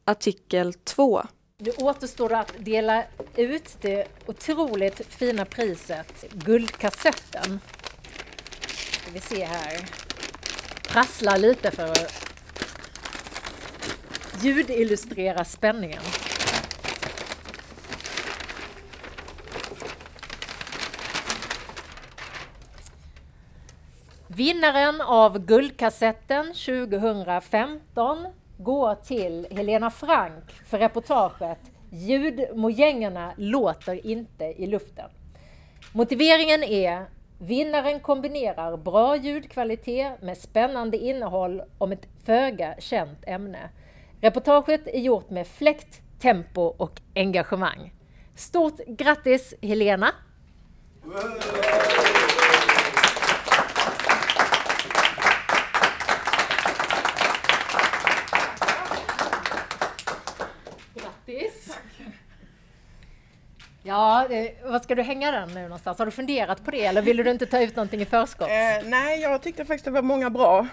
Artikel 2. Det återstår att dela ut det otroligt fina priset Guldkassetten. Ska vi se här. Prasslar lite för att ljudillustrera spänningen. Vinnaren av Guldkassetten 2015 går till Helena Frank för reportaget Ljudmojängerna låter inte i luften. Motiveringen är: vinnaren kombinerar bra ljudkvalitet med spännande innehåll om ett föga känt ämne. Reportaget är gjort med fläkt, tempo och engagemang. Stort grattis Helena! Grattis! Ja, vad ska du hänga den nu någonstans? Har du funderat på det eller vill du inte ta ut någonting i förskott? Nej, jag tyckte faktiskt det var många bra.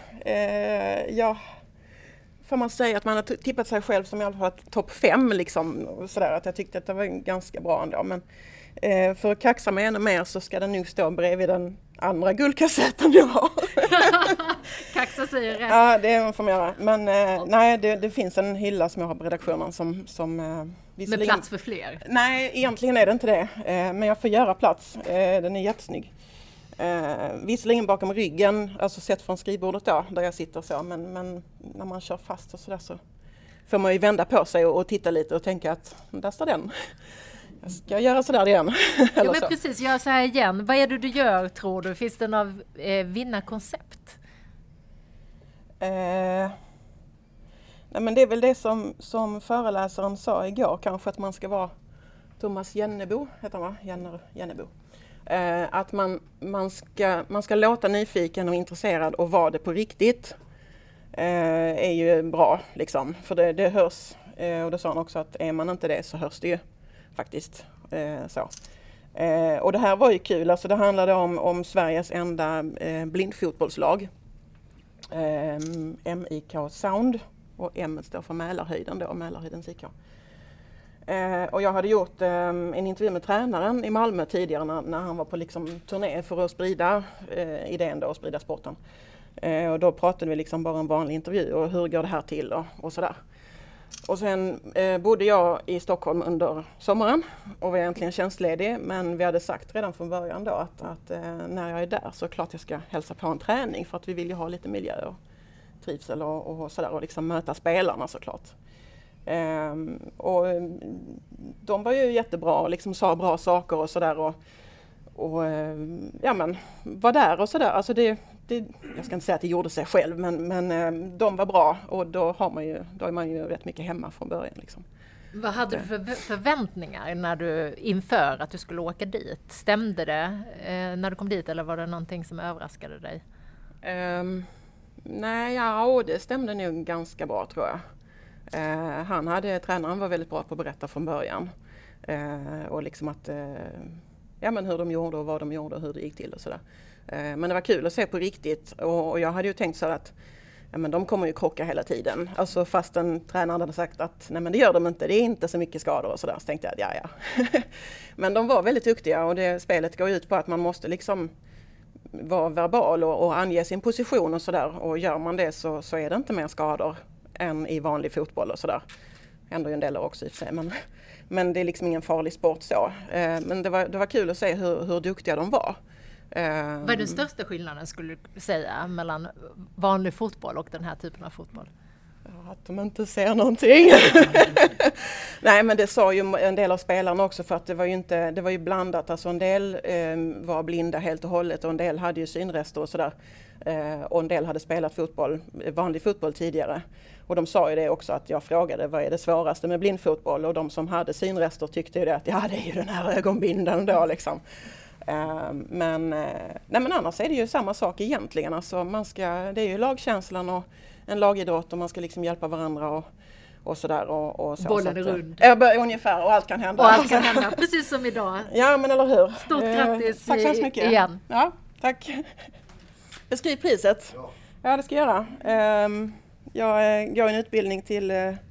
Får man säga att man har tippat sig själv som i alla fall topp 5 liksom, och sådär, att jag tyckte att det var ganska bra ändå. Men för att kaxa mig ännu mer så ska den nog stå bredvid den andra guldkassetten jag har. Kaxa säger rätt. Ja, det får man göra. Men nej, det finns en hylla som jag har på redaktionen som med plats för fler? Nej, egentligen är det inte det. Men jag får göra plats. Den är jättesnygg. Visserligen bakom ryggen, alltså sett från skrivbordet då, där jag sitter så. Men när man kör fast och sådär så får man ju vända på sig och titta lite och tänka att där står den. Jag ska göra sådär igen. Ja, men precis, gör så här igen. Vad är det du gör, tror du? Finns det något vinnarkoncept? Nej, men det är väl det som föreläsaren sa igår, kanske att man ska vara Thomas Jennebo, heter han va? Jennebo. Att man ska låta nyfiken och intresserad och vara det på riktigt är ju bra liksom. För det hörs, och det sa han också att är man inte det så hörs det ju faktiskt så. Och det här var ju kul, alltså det handlade om Sveriges enda blindfotbollslag. MIK Sound och M står för Mälarhöjden då, Mälarhöjdens IK. Och jag hade gjort en intervju med tränaren i Malmö tidigare när han var på liksom turné för att sprida idén då och sprida sporten. Och då pratade vi liksom bara en vanlig intervju och hur går det här till och sådär. Och sen bodde jag i Stockholm under sommaren och var egentligen tjänstledig, men vi hade sagt redan från början då att när jag är där så klart jag ska hälsa på en träning för att vi vill ju ha lite miljö och trivsel och sådär och liksom möta spelarna såklart. Och de var ju jättebra och liksom sa bra saker och sådär och ja men var där och sådär. Alltså det, jag ska inte säga att det gjorde sig själv men de var bra och då är man ju rätt mycket hemma från början liksom. Vad hade du för förväntningar när du inför att du skulle åka dit? Stämde det när du kom dit eller var det någonting som överraskade dig? Nej, det stämde nog ganska bra tror jag. Tränaren var väldigt bra på att berätta från början. Och liksom att, men hur de gjorde och vad de gjorde och hur det gick till och sådär. Men det var kul att se på riktigt och jag hade ju tänkt så att men de kommer ju krocka hela tiden. Alltså fastän tränaren hade sagt att nej men det gör de inte, det är inte så mycket skador och sådär. Så tänkte jag ja. Men de var väldigt duktiga och det spelet går ut på att man måste liksom vara verbal och ange sin position och sådär. Och gör man det så är det inte mer skador än i vanlig fotboll och sådär. Ändå en del också i och för sig. Men det är liksom ingen farlig sport så. Men det var kul att se hur duktiga de var. Vad är den största skillnaden skulle du säga mellan vanlig fotboll och den här typen av fotboll? Att de inte ser någonting. Nej, men det sa ju en del av spelarna också för att det var ju blandat. Alltså en del var blinda helt och hållet och en del hade ju synrester och sådär. Och en del hade spelat vanlig fotboll tidigare. Och de sa ju det också att jag frågade vad är det svåraste med blindfotboll och de som hade synrester tyckte ju det att ja det är ju den här ögonbindeln då liksom. Men annars är det ju samma sak egentligen. Alltså det är ju lagkänslan och en lagidrott och man ska liksom hjälpa varandra och sådär. Och så, bollen är rund. Ungefär och allt kan hända. Och allt kan hända, precis som idag. Ja men eller hur. Stort grattis tack så hemskt mycket. Igen. Ja, tack. Beskriv priset. Ja det ska jag göra. Jag går en utbildning till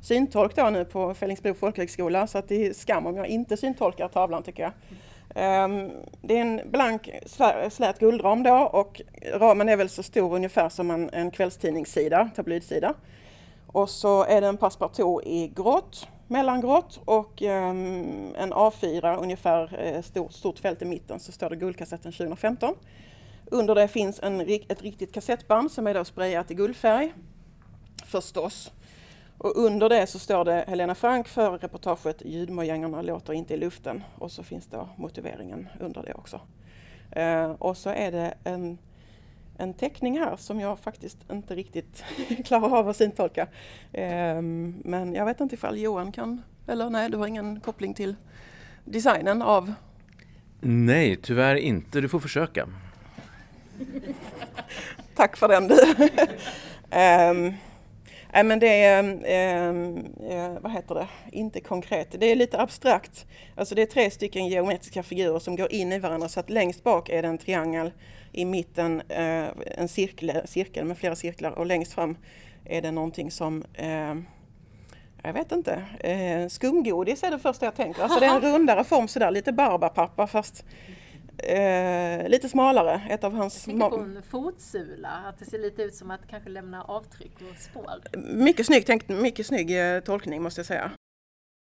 syntolk då nu på Fellingsbro folkhögskola, så att det är skam om jag inte syntolkar tavlan tycker jag. Det är en blank slät guldram då, och ramen är väl så stor ungefär som en kvällstidningssida, tabloidsida. Och så är det en passepartout i grått, mellangrått, och en A4 ungefär stort fält i mitten, så står det Guldkassetten 2015. Under det finns ett riktigt kassettband som är då sprayat i guldfärg, förstås. Och under det så står det Helena Frank för reportaget Ljudmojängarna låter inte i luften. Och så finns det motiveringen under det också. Och så är det en teckning här som jag faktiskt inte riktigt klarar av att syntolka. Men jag vet inte ifall Johan kan, eller nej, du har ingen koppling till designen av... Nej, tyvärr inte. Du får försöka. Tack för den du. Men det är, vad heter det, inte konkret. Det är lite abstrakt. Alltså det är 3 stycken geometriska figurer som går in i varandra, så att längst bak är det en triangel, i mitten en cirkel med flera cirklar, och längst fram är det någonting som, jag vet inte, skumgodis är det första jag tänker. Alltså det är en rundare form sådär, lite barbapappa fast lite smalare. Ett av hans jag tänker på en fotsula, att det ser lite ut som att kanske lämna avtryck och spår. Mycket snygg tolkning måste jag säga.